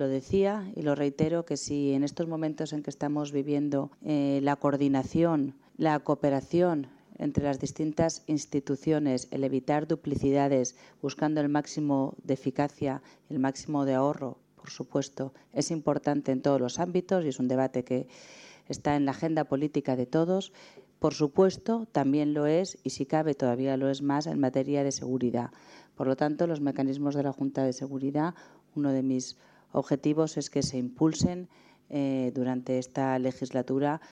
lo decía y lo reitero, que si en estos momentos en que estamos viviendo la coordinación, la cooperación entre las distintas instituciones, el evitar duplicidades, buscando el máximo de eficacia, el máximo de ahorro, por supuesto, es importante en todos los ámbitos y es un debate que está en la agenda política de todos. Por supuesto, también lo es, y si cabe todavía lo es más, en materia de seguridad. Por lo tanto, los mecanismos de la Junta de Seguridad, uno de mis objetivos es que se impulsen durante esta legislatura